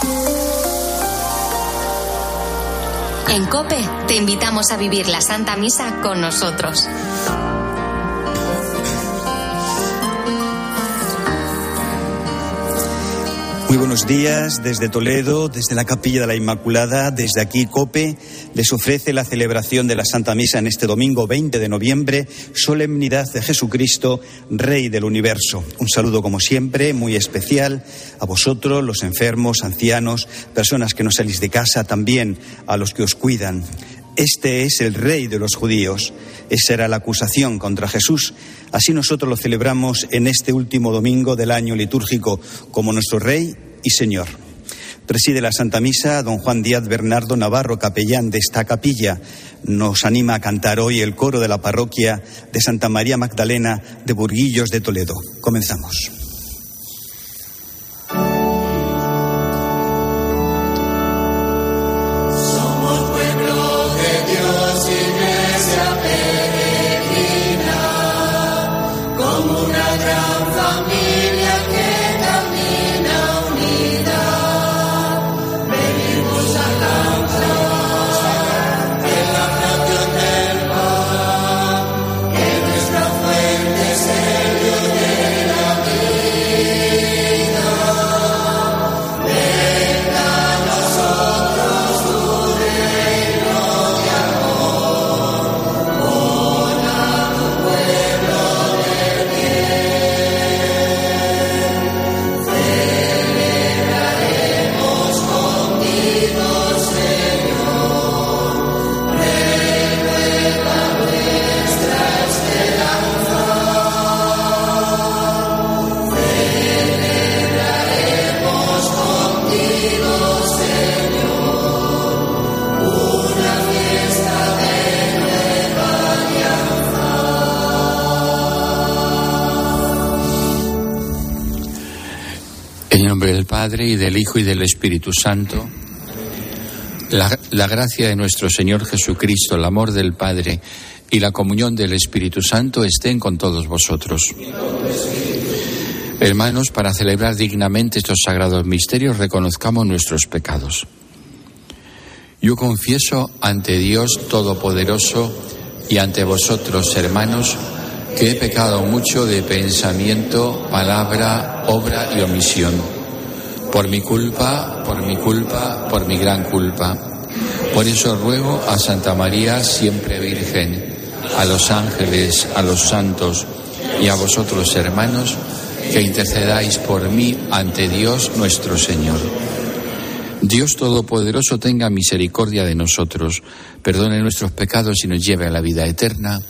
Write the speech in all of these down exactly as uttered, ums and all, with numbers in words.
En COPE te invitamos a vivir la Santa Misa con nosotros. Muy buenos días desde Toledo, desde la Capilla de la Inmaculada, desde aquí COPE les ofrece la celebración de la Santa Misa en este domingo veinte de noviembre, solemnidad de Jesucristo, Rey del Universo. Un saludo como siempre, muy especial a vosotros, los enfermos, ancianos, personas que no salís de casa, también a los que os cuidan. Este es el Rey de los judíos. Esa era la acusación contra Jesús. Así nosotros lo celebramos en este último domingo del año litúrgico como nuestro Rey y Señor. Preside la Santa Misa don Juan Díaz Bernardo Navarro, capellán de esta capilla. Nos anima a cantar hoy el coro de la parroquia de Santa María Magdalena de Burguillos de Toledo. Comenzamos. Del Padre, y del Hijo, y del Espíritu Santo. La, la gracia de nuestro Señor Jesucristo, el amor del Padre y la comunión del Espíritu Santo estén con todos vosotros. Hermanos, para celebrar dignamente estos sagrados misterios, reconozcamos nuestros pecados. Yo confieso ante Dios Todopoderoso y ante vosotros, hermanos, que he pecado mucho de pensamiento, palabra, obra y omisión. Por mi culpa, por mi culpa, por mi gran culpa. Por eso ruego a Santa María, siempre Virgen, a los ángeles, a los santos y a vosotros, hermanos, que intercedáis por mí ante Dios nuestro Señor. Dios Todopoderoso tenga misericordia de nosotros, perdone nuestros pecados y nos lleve a la vida eterna.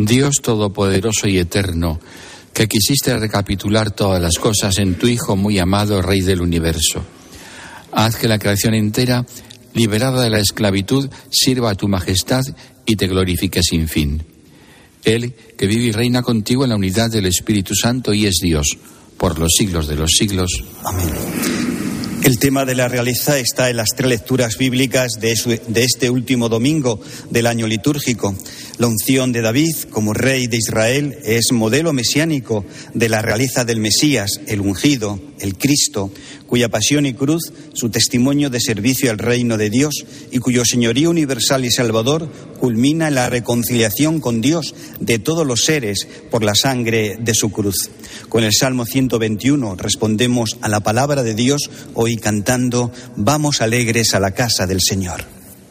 Dios Todopoderoso y Eterno, que quisiste recapitular todas las cosas en tu Hijo muy amado, Rey del universo. Haz que la creación entera, liberada de la esclavitud, sirva a tu majestad y te glorifique sin fin. Él, que vive y reina contigo en la unidad del Espíritu Santo y es Dios, por los siglos de los siglos. Amén. El tema de la realeza está en las tres lecturas bíblicas de, su, de este último domingo del año litúrgico. La unción de David como rey de Israel es modelo mesiánico de la realeza del Mesías, el ungido, el Cristo, cuya pasión y cruz, su testimonio de servicio al reino de Dios y cuyo señorío universal y salvador culmina en la reconciliación con Dios de todos los seres por la sangre de su cruz. Con el Salmo ciento veintiuno respondemos a la palabra de Dios hoy cantando «Vamos alegres a la casa del Señor».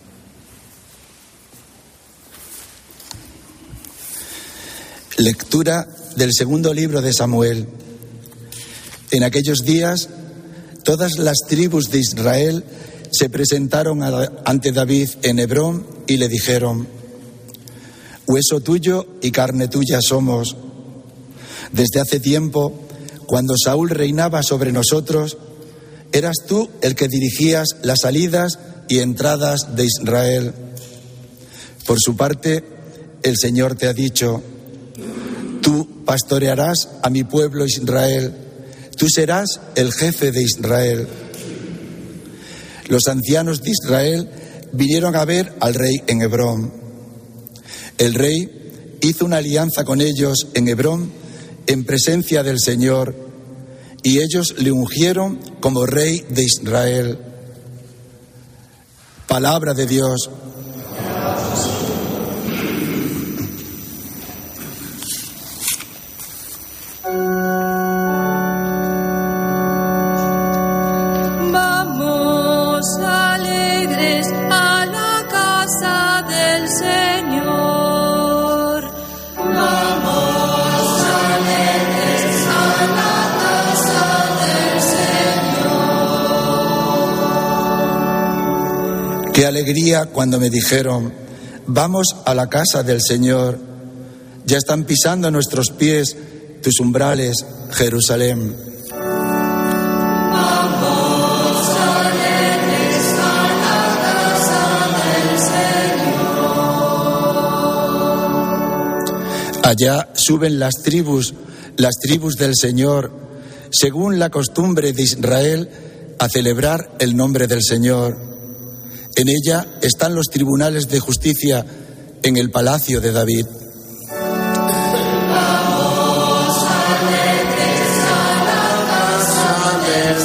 Lectura del segundo libro de Samuel. En aquellos días, todas las tribus de Israel se presentaron ante David en Hebrón y le dijeron: «Hueso tuyo y carne tuya somos. Desde hace tiempo, cuando Saúl reinaba sobre nosotros, eras tú el que dirigías las salidas y entradas de Israel. Por su parte, el Señor te ha dicho: tú pastorearás a mi pueblo Israel, tú serás el jefe de Israel». Los ancianos de Israel vinieron a ver al rey en Hebrón. El rey hizo una alianza con ellos en Hebrón en presencia del Señor, y ellos le ungieron como rey de Israel. Palabra de Dios. Qué alegría cuando me dijeron: vamos a la casa del Señor. Ya están pisando nuestros pies tus umbrales, Jerusalén. Vamos alegres a la casa del Señor. Allá suben las tribus, las tribus del Señor, según la costumbre de Israel, a celebrar el nombre del Señor. En ella están los tribunales de justicia en el palacio de David. Vamos alegres a la casa del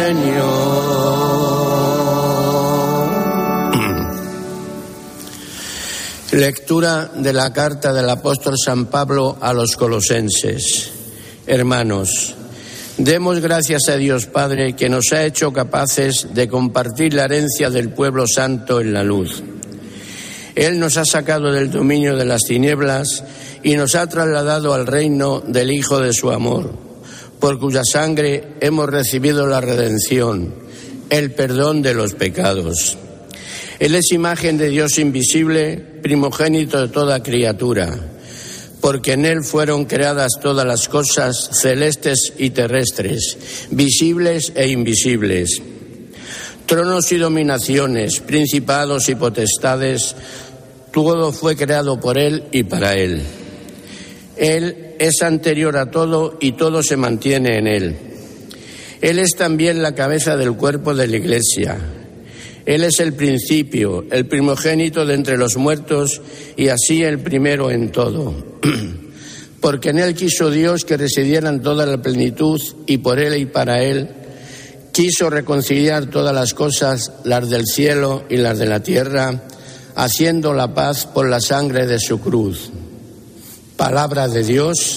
Señor. Lectura de la carta del apóstol San Pablo a los colosenses. Hermanos, demos gracias a Dios Padre, que nos ha hecho capaces de compartir la herencia del pueblo santo en la luz. Él nos ha sacado del dominio de las tinieblas y nos ha trasladado al reino del Hijo de su amor, por cuya sangre hemos recibido la redención, el perdón de los pecados. Él es imagen de Dios invisible, primogénito de toda criatura, porque en Él fueron creadas todas las cosas celestes y terrestres, visibles e invisibles. Tronos y dominaciones, principados y potestades, todo fue creado por Él y para Él. Él es anterior a todo y todo se mantiene en Él. Él es también la cabeza del cuerpo de la Iglesia. Él es el principio, el primogénito de entre los muertos y así el primero en todo. Porque en Él quiso Dios que residieran toda la plenitud y por Él y para Él quiso reconciliar todas las cosas, las del cielo y las de la tierra, haciendo la paz por la sangre de su cruz. Palabra de Dios.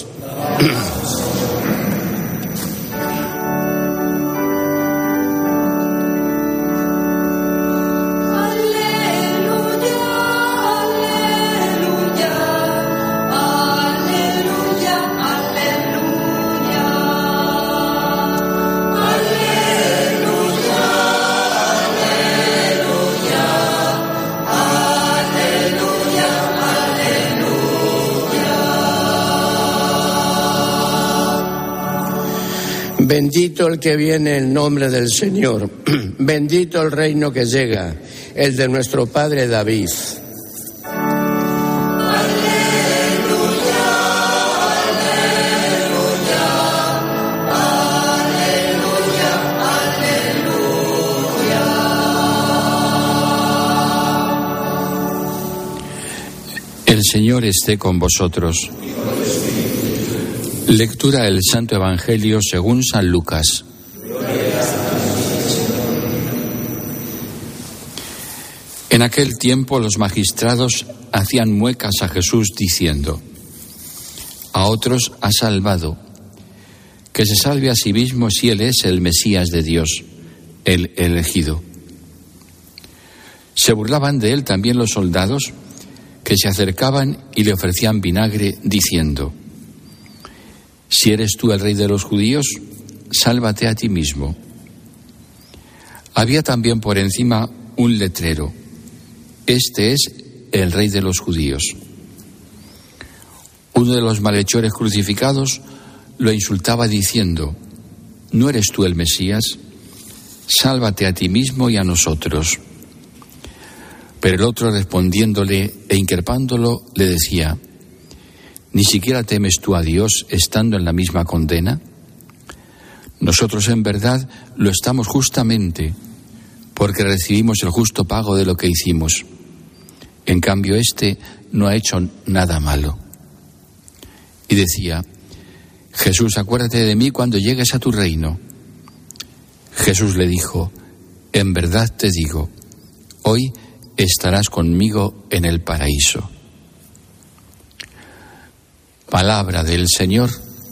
Aleluya. Bendito el que viene en nombre del Señor. Bendito el reino que llega, el de nuestro padre David. El Señor esté con vosotros. Lectura del Santo Evangelio según San Lucas. En aquel tiempo los magistrados hacían muecas a Jesús diciendo: a otros ha salvado, que se salve a sí mismo si él es el Mesías de Dios, el elegido. Se burlaban de él también los soldados, que se acercaban y le ofrecían vinagre, diciendo: si eres tú el rey de los judíos, sálvate a ti mismo. Había también por encima un letrero: este es el rey de los judíos. Uno de los malhechores crucificados lo insultaba diciendo: ¿no eres tú el Mesías? Sálvate a ti mismo y a nosotros. Pero el otro, respondiéndole e increpándolo, le decía: ¿ni siquiera temes tú a Dios estando en la misma condena? Nosotros en verdad lo estamos justamente, porque recibimos el justo pago de lo que hicimos. En cambio, éste no ha hecho nada malo. Y decía: Jesús, acuérdate de mí cuando llegues a tu reino. Jesús le dijo: en verdad te digo, hoy estarás conmigo en el paraíso. Palabra del Señor.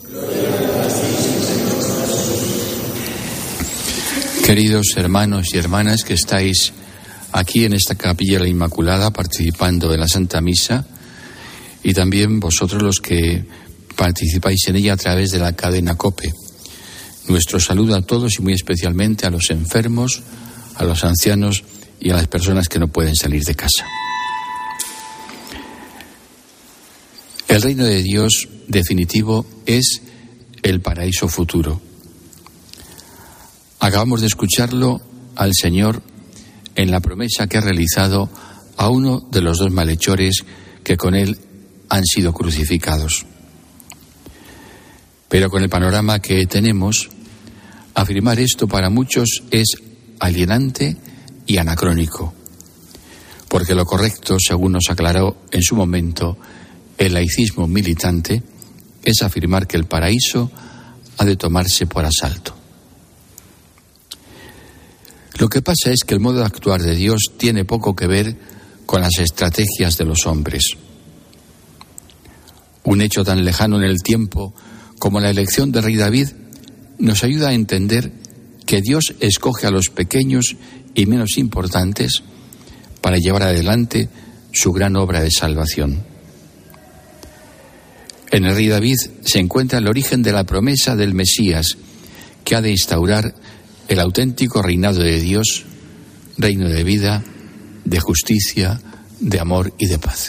Queridos hermanos y hermanas que estáis aquí en esta capilla de la Inmaculada participando de la Santa Misa, y también vosotros los que participáis en ella a través de la cadena COPE. Nuestro saludo a todos y muy especialmente a los enfermos, a los ancianos y a las personas que no pueden salir de casa. El reino de Dios definitivo es el paraíso futuro. Acabamos de escucharlo al Señor en la promesa que ha realizado a uno de los dos malhechores que con él han sido crucificados. Pero con el panorama que tenemos, afirmar esto para muchos es alienante y anacrónico, porque lo correcto, según nos aclaró en su momento el laicismo militante, es afirmar que el paraíso ha de tomarse por asalto. Lo que pasa es que el modo de actuar de Dios tiene poco que ver con las estrategias de los hombres. Un hecho tan lejano en el tiempo como la elección del rey David nos ayuda a entender que Dios escoge a los pequeños y menos importantes para llevar adelante su gran obra de salvación. En el rey David se encuentra el origen de la promesa del Mesías, que ha de instaurar el auténtico reinado de Dios, reino de vida, de justicia, de amor y de paz.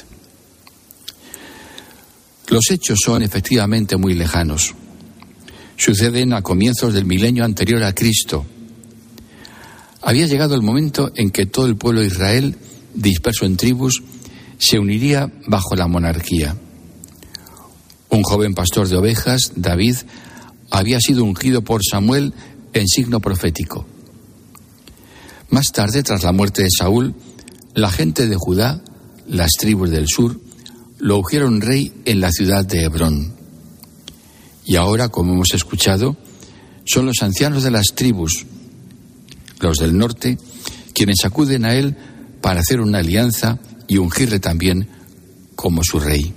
Los hechos son efectivamente muy lejanos. Suceden a comienzos del milenio anterior a Cristo. Había llegado el momento en que todo el pueblo de Israel, disperso en tribus, se uniría bajo la monarquía. Un joven pastor de ovejas, David, había sido ungido por Samuel en signo profético. Más tarde, tras la muerte de Saúl, la gente de Judá, las tribus del sur, lo ungieron rey en la ciudad de Hebrón. Y ahora, como hemos escuchado, son los ancianos de las tribus, los del norte, quienes acuden a él para hacer una alianza y ungirle también como su rey.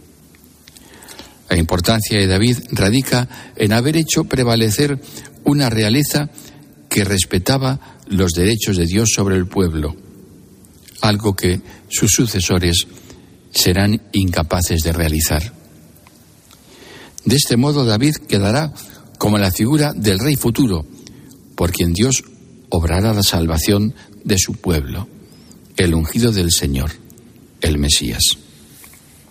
La importancia de David radica en haber hecho prevalecer una realeza que respetaba los derechos de Dios sobre el pueblo, algo que sus sucesores serán incapaces de realizar. De este modo, David quedará como la figura del rey futuro, por quien Dios obrará la salvación de su pueblo, el ungido del Señor, el Mesías.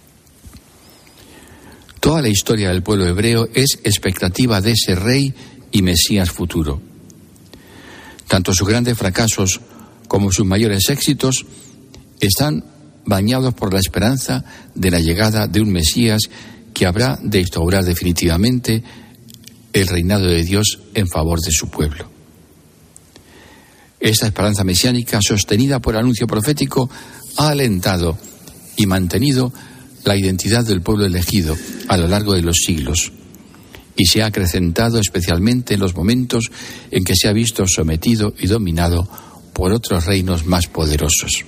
Toda la historia del pueblo hebreo es expectativa de ese rey y Mesías futuro. Tanto sus grandes fracasos como sus mayores éxitos están bañados por la esperanza de la llegada de un Mesías que habrá de instaurar definitivamente el reinado de Dios en favor de su pueblo. Esta esperanza mesiánica, sostenida por el anuncio profético, ha alentado y mantenido la identidad del pueblo elegido a lo largo de los siglos y se ha acrecentado especialmente en los momentos en que se ha visto sometido y dominado por otros reinos más poderosos.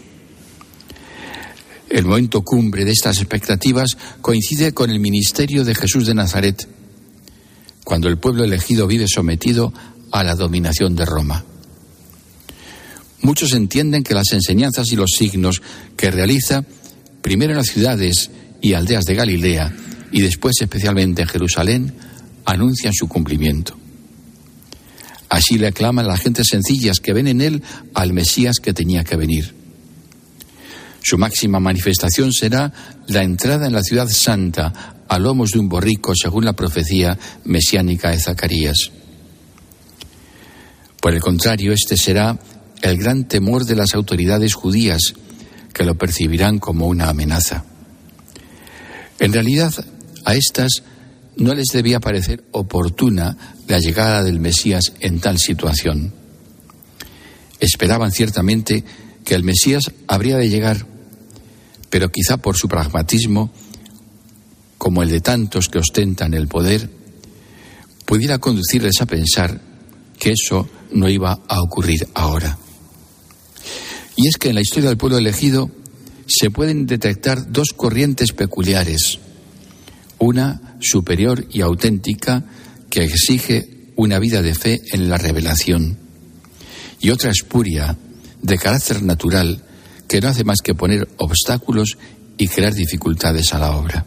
El momento cumbre de estas expectativas coincide con el ministerio de Jesús de Nazaret, cuando el pueblo elegido vive sometido a la dominación de Roma. Muchos entienden que las enseñanzas y los signos que realiza, primero en las ciudades y aldeas de Galilea y después especialmente en Jerusalén, anuncian su cumplimiento. Así le aclaman las gentes sencillas que ven en él al Mesías que tenía que venir. Su máxima manifestación será la entrada en la ciudad santa a lomos de un borrico, según la profecía mesiánica de Zacarías. Por el contrario, este será el gran temor de las autoridades judías, que lo percibirán como una amenaza. En realidad, a estas no les debía parecer oportuna la llegada del Mesías en tal situación. Esperaban ciertamente que el Mesías habría de llegar, pero quizá por su pragmatismo, como el de tantos que ostentan el poder, pudiera conducirles a pensar que eso no iba a ocurrir ahora. Y es que en la historia del pueblo elegido se pueden detectar dos corrientes peculiares, una superior y auténtica que exige una vida de fe en la revelación, y otra espuria, de carácter natural, que no hace más que poner obstáculos y crear dificultades a la obra.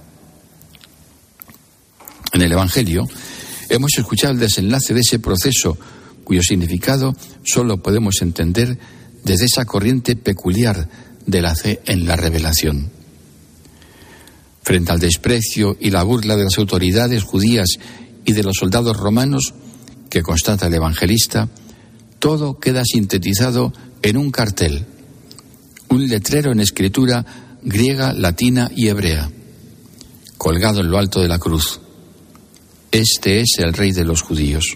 En el Evangelio hemos escuchado el desenlace de ese proceso, cuyo significado solo podemos entender desde esa corriente peculiar de la fe en la revelación. Frente al desprecio y la burla de las autoridades judías y de los soldados romanos, que constata el evangelista, todo queda sintetizado en un cartel, un letrero en escritura griega, latina y hebrea, colgado en lo alto de la cruz. Este es el Rey de los judíos.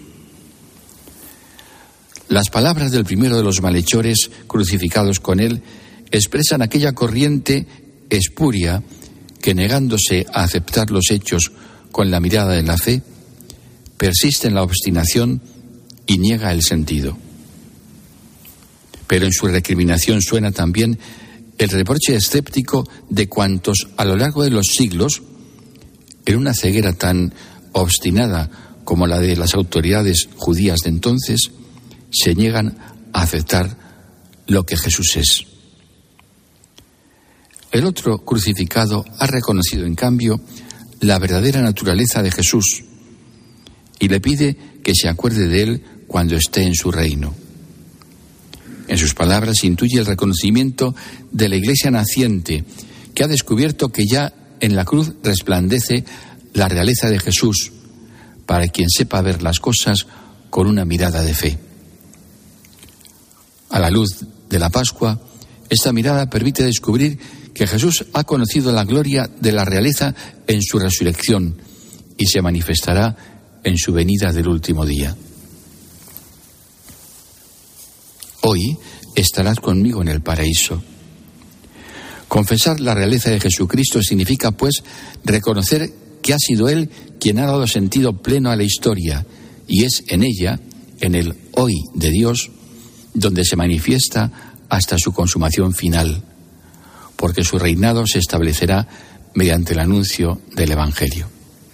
Las palabras del primero de los malhechores crucificados con él expresan aquella corriente espuria que, negándose a aceptar los hechos con la mirada de la fe, persiste en la obstinación y niega el sentido. Pero en su recriminación suena también el reproche escéptico de cuantos a lo largo de los siglos, en una ceguera tan obstinada como la de las autoridades judías de entonces, se niegan a aceptar lo que Jesús es. El otro crucificado ha reconocido, en cambio, la verdadera naturaleza de Jesús y le pide que se acuerde de él cuando esté en su reino. En sus palabras se intuye el reconocimiento de la Iglesia naciente, que ha descubierto que ya en la cruz resplandece la realeza de Jesús, para quien sepa ver las cosas con una mirada de fe. A la luz de la Pascua, esta mirada permite descubrir que Jesús ha conocido la gloria de la realeza en su resurrección y se manifestará en su venida del último día. Hoy estarás conmigo en el paraíso. Confesar la realeza de Jesucristo significa, pues, reconocer que ha sido Él quien ha dado sentido pleno a la historia, y es en ella, en el hoy de Dios, donde se manifiesta hasta su consumación final, porque su reinado se establecerá mediante el anuncio del Evangelio.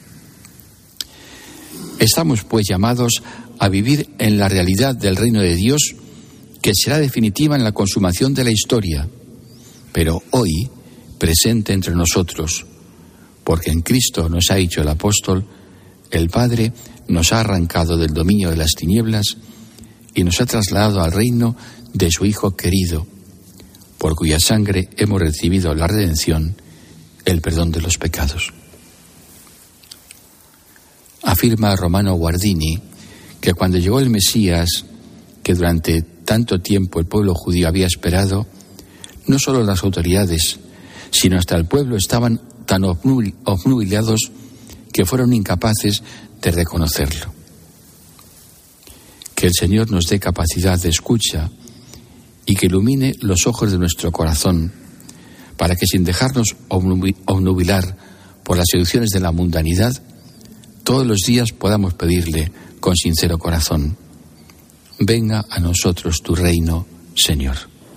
Estamos, pues, llamados a vivir en la realidad del reino de Dios, que será definitiva en la consumación de la historia, pero hoy presente entre nosotros, porque en Cristo, nos ha dicho el apóstol, el Padre nos ha arrancado del dominio de las tinieblas y nos ha trasladado al reino de su Hijo querido, por cuya sangre hemos recibido la redención, el perdón de los pecados. Afirma Romano Guardini que cuando llegó el Mesías, que durante tanto tiempo el pueblo judío había esperado, no solo las autoridades, sino hasta el pueblo estaban tan obnubilados que fueron incapaces de reconocerlo. Que el Señor nos dé capacidad de escucha y que ilumine los ojos de nuestro corazón, para que sin dejarnos obnubilar por las seducciones de la mundanidad, todos los días podamos pedirle con sincero corazón: venga a nosotros tu reino, Señor.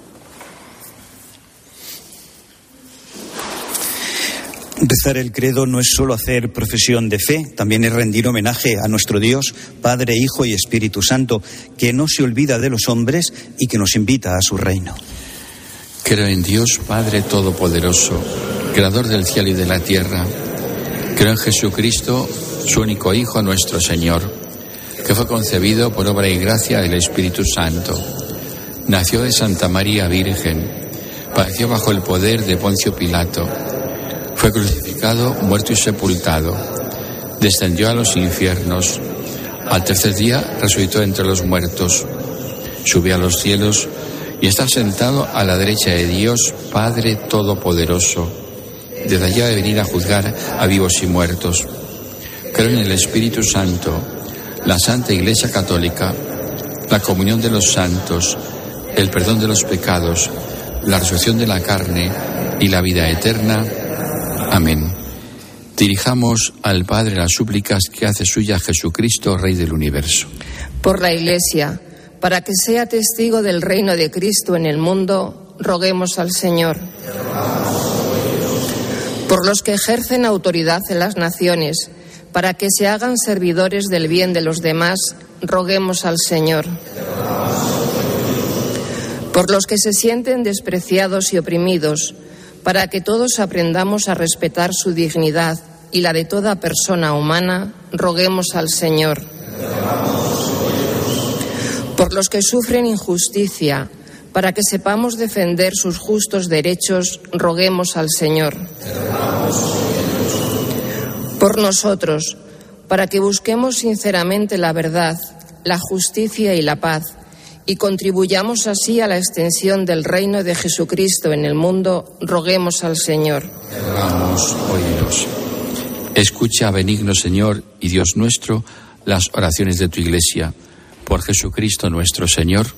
Rezar el credo no es solo hacer profesión de fe, también es rendir homenaje a nuestro Dios, Padre, Hijo y Espíritu Santo, que no se olvida de los hombres y que nos invita a su reino. Creo en Dios, Padre Todopoderoso, Creador del cielo y de la tierra. Creo en Jesucristo, su único Hijo, nuestro Señor, que fue concebido por obra y gracia del Espíritu Santo. Nació de Santa María Virgen, padeció bajo el poder de Poncio Pilato, fue crucificado, muerto y sepultado, descendió a los infiernos, al tercer día resucitó entre los muertos, subió a los cielos y está sentado a la derecha de Dios, Padre Todopoderoso. Desde allá de venir a juzgar a vivos y muertos. Creo en el Espíritu Santo, la Santa Iglesia Católica, la comunión de los santos, el perdón de los pecados, la resurrección de la carne y la vida eterna. Amén. Dirijamos al Padre las súplicas que hace suya Jesucristo, Rey del universo. Por la Iglesia, para que sea testigo del reino de Cristo en el mundo, roguemos al Señor. Por los que ejercen autoridad en las naciones, para que se hagan servidores del bien de los demás, roguemos al Señor. Por los que se sienten despreciados y oprimidos, para que todos aprendamos a respetar su dignidad y la de toda persona humana, roguemos al Señor. Por los que sufren injusticia, para que sepamos defender sus justos derechos, roguemos al Señor. Por nosotros, para que busquemos sinceramente la verdad, la justicia y la paz, y contribuyamos así a la extensión del reino de Jesucristo en el mundo, roguemos al Señor. Rogamos, óyenos. Escucha, benigno Señor y Dios nuestro, las oraciones de tu Iglesia. Por Jesucristo nuestro Señor.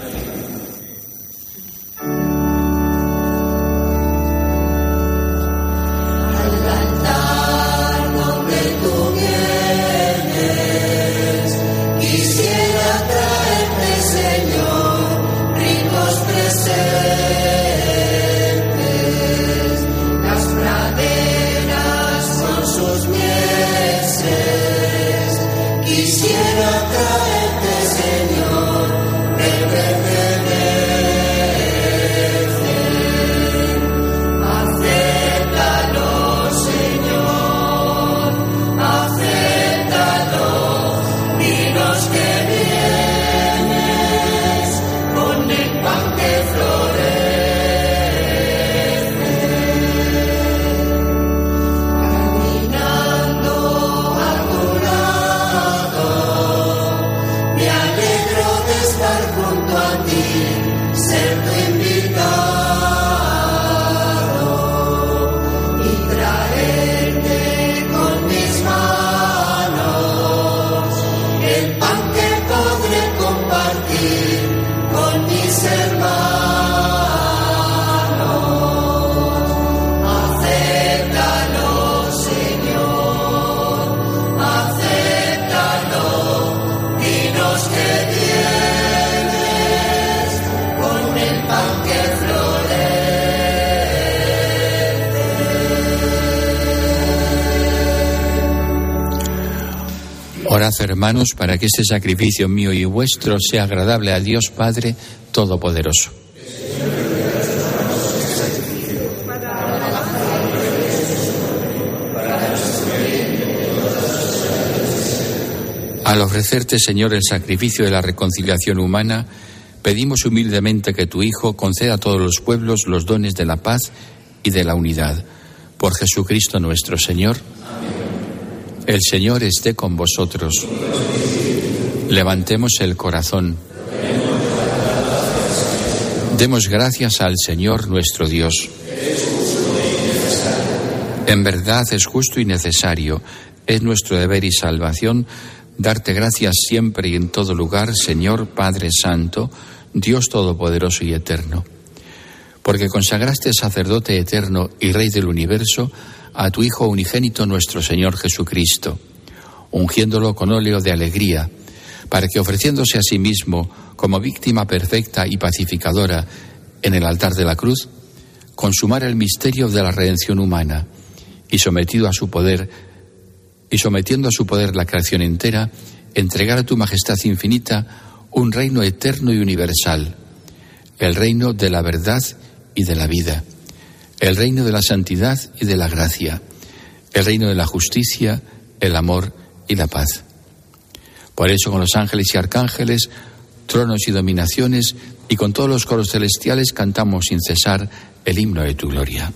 Orad, hermanos, para que este sacrificio mío y vuestro sea agradable a Dios Padre Todopoderoso. Al ofrecerte, Señor, el sacrificio de la reconciliación humana, pedimos humildemente que tu Hijo conceda a todos los pueblos los dones de la paz y de la unidad. Por Jesucristo nuestro Señor. Amén. El Señor esté con vosotros. Levantemos el corazón. Demos gracias al Señor nuestro Dios. En verdad es justo y necesario, es nuestro deber y salvación darte gracias siempre y en todo lugar, Señor Padre Santo, Dios Todopoderoso y Eterno, porque consagraste sacerdote eterno y Rey del universo a tu Hijo unigénito nuestro Señor Jesucristo, ungiéndolo con óleo de alegría, para que ofreciéndose a sí mismo como víctima perfecta y pacificadora en el altar de la cruz, consumara el misterio de la redención humana y sometido a su poder y sometiendo a su poder la creación entera, entregara a tu majestad infinita un reino eterno y universal, el reino de la verdad y de la vida, el reino de la santidad y de la gracia, el reino de la justicia, el amor y la paz. Por eso con los ángeles y arcángeles, tronos y dominaciones, y con todos los coros celestiales cantamos sin cesar el himno de tu gloria.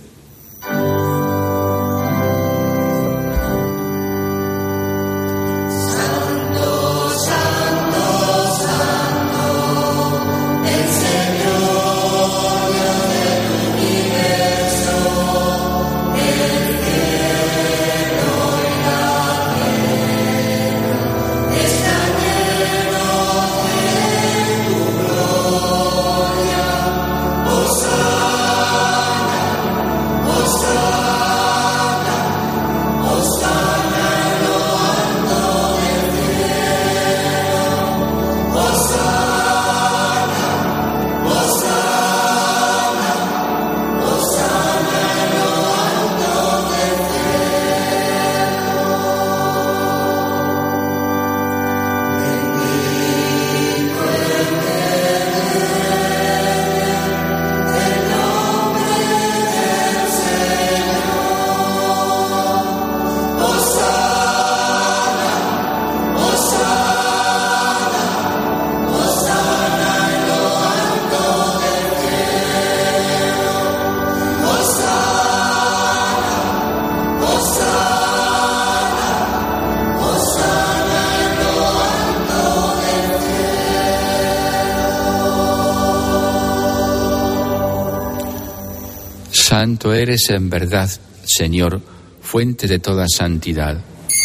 Santo eres en verdad, Señor, fuente de toda santidad.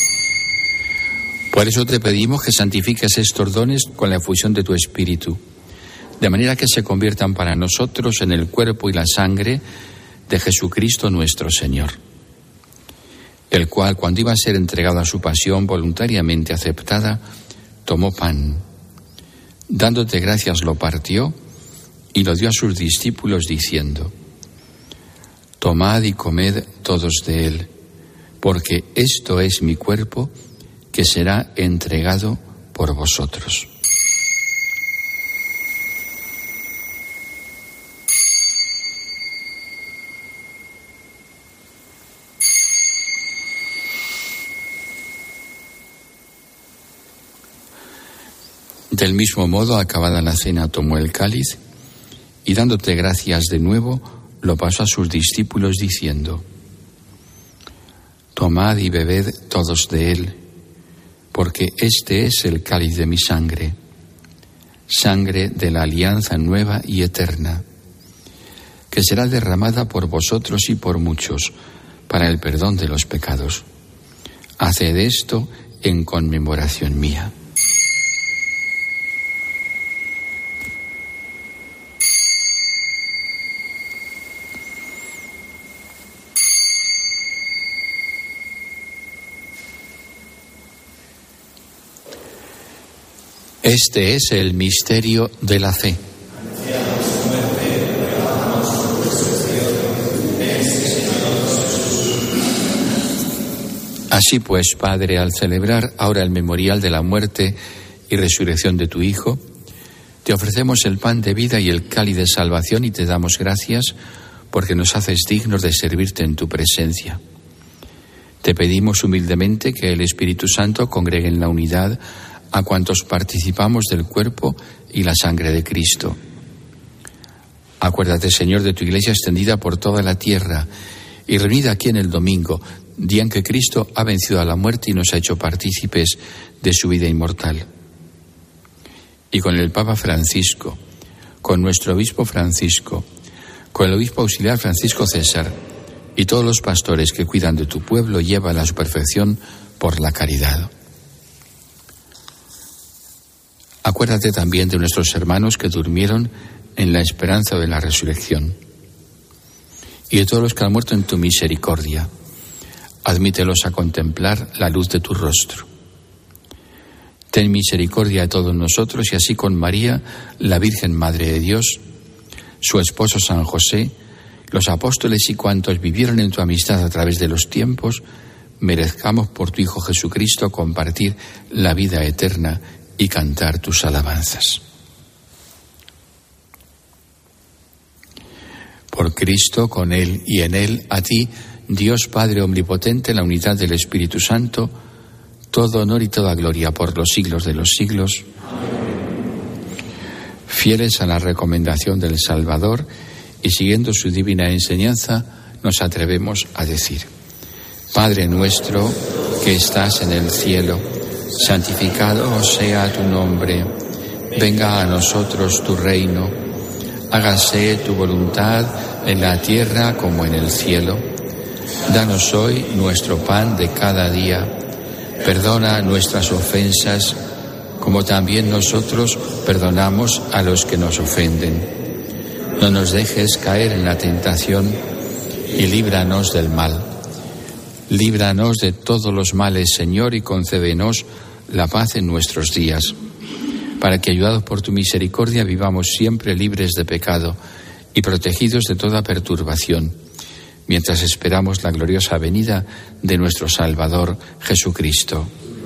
Por eso te pedimos que santifiques estos dones con la efusión de tu Espíritu, de manera que se conviertan para nosotros en el cuerpo y la sangre de Jesucristo nuestro Señor, el cual, cuando iba a ser entregado a su pasión voluntariamente aceptada, tomó pan, dándote gracias lo partió y lo dio a sus discípulos diciendo: tomad y comed todos de él, porque esto es mi cuerpo que será entregado por vosotros. Del mismo modo, acabada la cena, tomó el cáliz y, dándote gracias de nuevo, lo pasó a sus discípulos diciendo: tomad y bebed todos de él, porque este es el cáliz de mi sangre, sangre de la alianza nueva y eterna, que será derramada por vosotros y por muchos para el perdón de los pecados. Haced esto en conmemoración mía. Este es el misterio de la fe. Así pues, Padre, al celebrar ahora el memorial de la muerte y resurrección de tu Hijo, te ofrecemos el pan de vida y el cáliz de salvación y te damos gracias porque nos haces dignos de servirte en tu presencia. Te pedimos humildemente que el Espíritu Santo congregue en la unidad a cuantos participamos del cuerpo y la sangre de Cristo. Acuérdate, Señor, de tu Iglesia extendida por toda la tierra y reunida aquí en el domingo, día en que Cristo ha vencido a la muerte y nos ha hecho partícipes de su vida inmortal. y con el Papa Francisco, con nuestro obispo Francisco, con el obispo auxiliar Francisco César y todos los pastores que cuidan de tu pueblo, llévala a su perfección por la caridad. Acuérdate también de nuestros hermanos que durmieron en la esperanza de la resurrección y de todos los que han muerto en tu misericordia. Admítelos a contemplar la luz de tu rostro. Ten misericordia de todos nosotros y así con María, la Virgen Madre de Dios, su esposo San José, los apóstoles y cuantos vivieron en tu amistad a través de los tiempos, merezcamos por tu Hijo Jesucristo compartir la vida eterna y cantar tus alabanzas. Por Cristo, con Él y en Él, a ti, Dios Padre Omnipotente, en la unidad del Espíritu Santo, todo honor y toda gloria por los siglos de los siglos. Fieles a la recomendación del Salvador y siguiendo su divina enseñanza, nos atrevemos a decir: Padre nuestro que estás en el cielo, santificado sea tu nombre. Venga a nosotros tu reino. Hágase tu voluntad en la tierra como en el cielo. Danos hoy nuestro pan de cada día. Perdona nuestras ofensas, como también nosotros perdonamos a los que nos ofenden. No nos dejes caer en la tentación y líbranos del mal. Líbranos de todos los males, Señor, y concédenos la paz en nuestros días, para que, ayudados por tu misericordia, vivamos siempre libres de pecado y protegidos de toda perturbación, mientras esperamos la gloriosa venida de nuestro Salvador Jesucristo.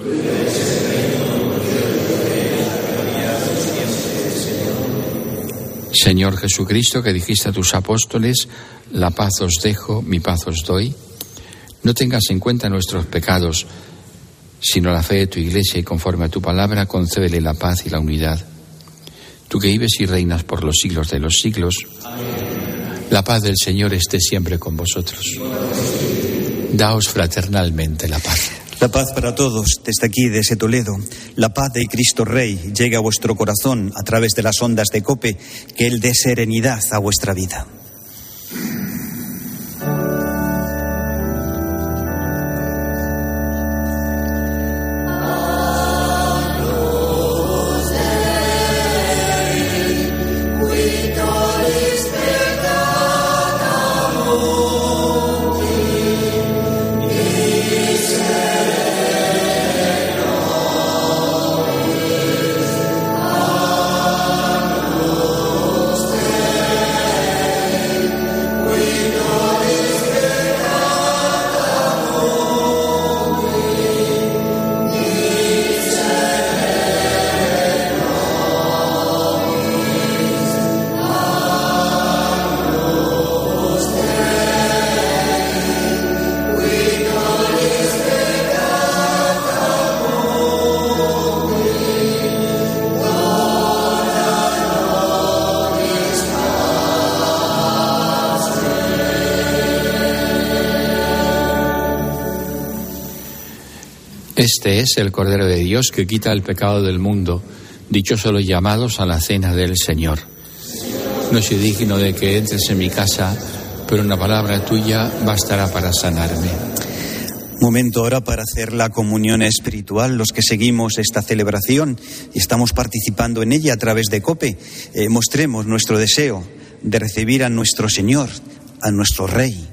Señor Jesucristo, que dijiste a tus apóstoles: la paz os dejo, mi paz os doy, no tengas en cuenta nuestros pecados, sino la fe de tu Iglesia, y conforme a tu palabra concédele la paz y la unidad. Tú que vives y reinas por los siglos de los siglos, amén. La paz del Señor esté siempre con vosotros. Daos fraternalmente la paz. La paz para todos, desde aquí, desde Toledo. La paz de Cristo Rey llegue a vuestro corazón a través de las ondas de COPE, que Él dé serenidad a vuestra vida. Este es el Cordero de Dios que quita el pecado del mundo. Dichosos los llamados a la cena del Señor. No soy digno de que entres en mi casa, pero una palabra tuya bastará para sanarme. Momento ahora para hacer la comunión espiritual. Los que seguimos esta celebración y estamos participando en ella a través de COPE, eh, mostremos nuestro deseo de recibir a nuestro Señor, a nuestro Rey.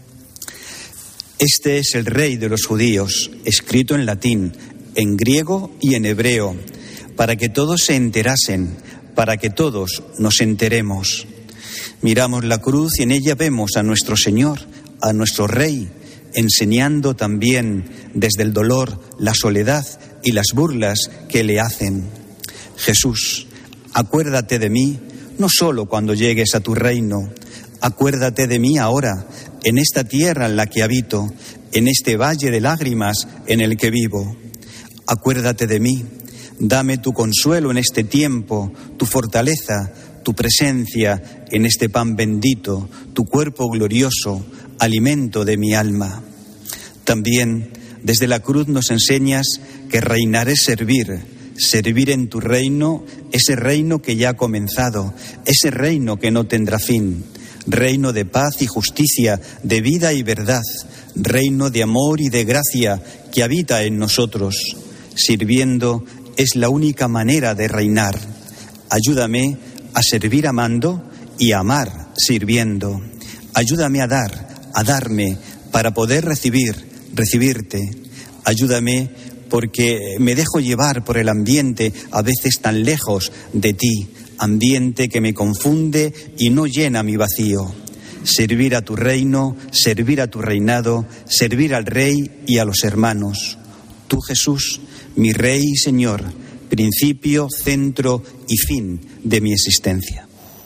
Este es el Rey de los judíos, escrito en latín, en griego y en hebreo, para que todos se enterasen, para que todos nos enteremos. Miramos la cruz y en ella vemos a nuestro Señor, a nuestro Rey, enseñando también desde el dolor, la soledad y las burlas que le hacen. Jesús, acuérdate de mí, no solo cuando llegues a tu reino, acuérdate de mí ahora, en esta tierra en la que habito, en este valle de lágrimas en el que vivo. Acuérdate de mí, dame tu consuelo en este tiempo, tu fortaleza, tu presencia en este pan bendito, tu cuerpo glorioso, alimento de mi alma. También desde la cruz nos enseñas que reinar es servir, servir en tu reino, ese reino que ya ha comenzado, ese reino que no tendrá fin, reino de paz y justicia, de vida y verdad, reino de amor y de gracia que habita en nosotros. Sirviendo es la única manera de reinar. Ayúdame a servir amando y a amar sirviendo. Ayúdame a dar, a darme, para poder recibir, recibirte. Ayúdame porque me dejo llevar por el ambiente a veces tan lejos de ti, ambiente que me confunde y no llena mi vacío. Servir a tu reino, servir a tu reinado, servir al Rey y a los hermanos. Tú, Jesús, mi Rey y Señor, principio, centro y fin de mi existencia.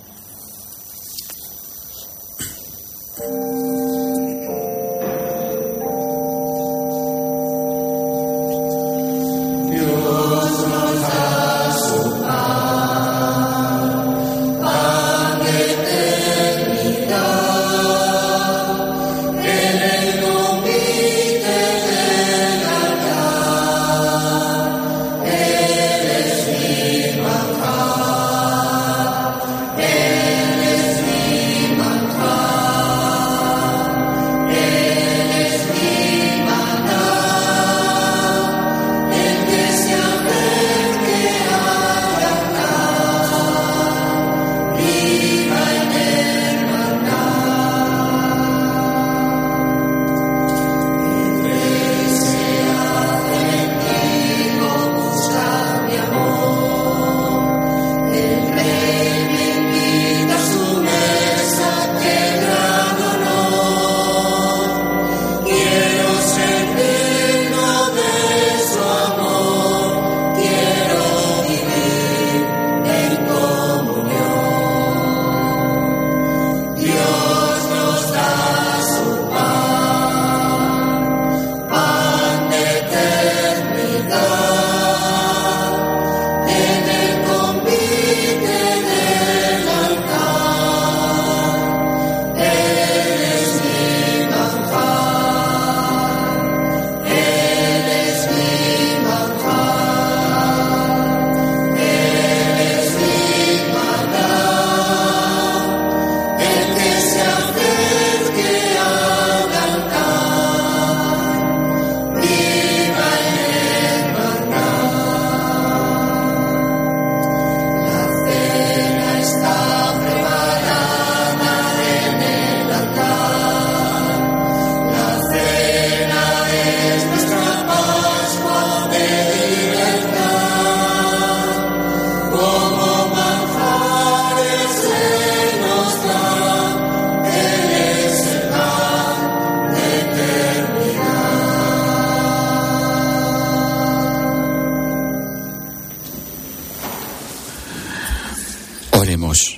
Oremos.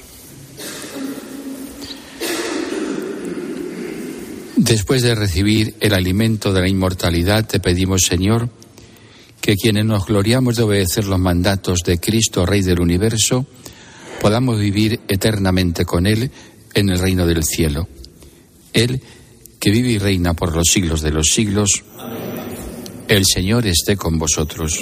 Después de recibir el alimento de la inmortalidad, te pedimos, Señor, que quienes nos gloriamos de obedecer los mandatos de Cristo, Rey del universo, podamos vivir eternamente con Él en el reino del cielo. Él, que vive y reina por los siglos de los siglos. Amén. El Señor esté con vosotros.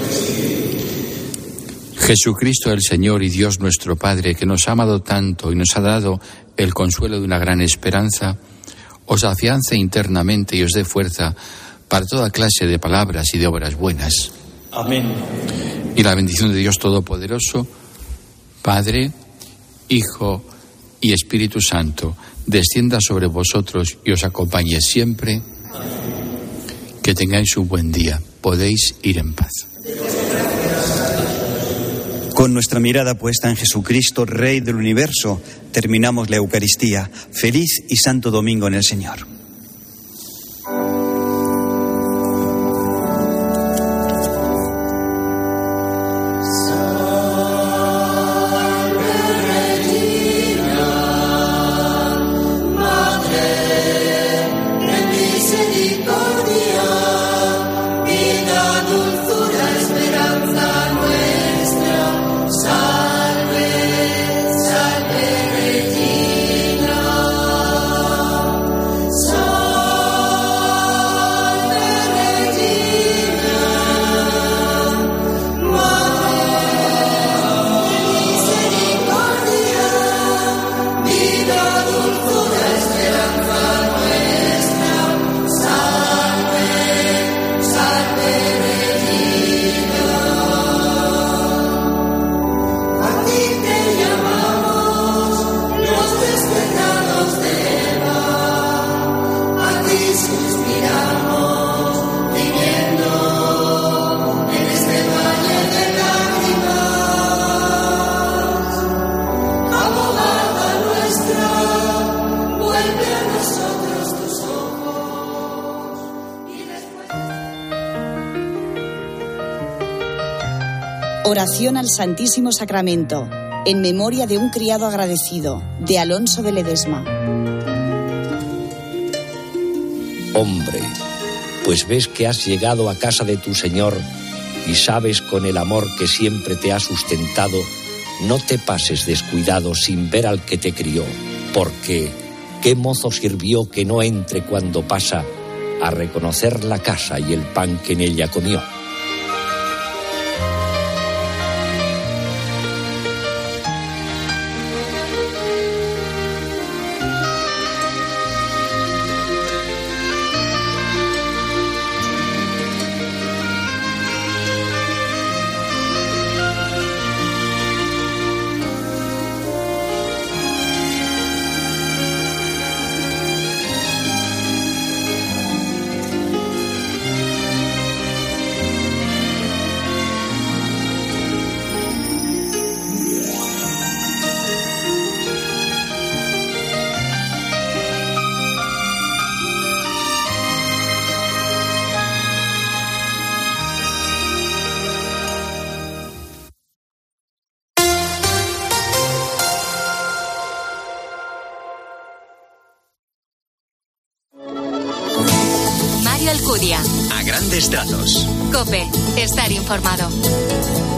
Jesucristo el Señor y Dios nuestro Padre, que nos ha amado tanto y nos ha dado el consuelo de una gran esperanza, os afiance internamente y os dé fuerza para toda clase de palabras y de obras buenas. Amén. Y la bendición de Dios Todopoderoso, Padre, Hijo y Espíritu Santo, descienda sobre vosotros y os acompañe siempre. Amén. Que tengáis un buen día. Podéis ir en paz. Con nuestra mirada puesta en Jesucristo, Rey del universo, terminamos la Eucaristía. Feliz y santo domingo en el Señor. Salve, Oración al Santísimo Sacramento, en memoria de un criado agradecido, de Alonso de Ledesma. Hombre, pues ves que has llegado a casa de tu Señor y sabes con el amor que siempre te ha sustentado, no te pases descuidado sin ver al que te crió, porque ¿qué mozo sirvió que no entre cuando pasa a reconocer la casa y el pan que en ella comió? Mario Alcudia. A grandes trazos. COPE. Estar informado.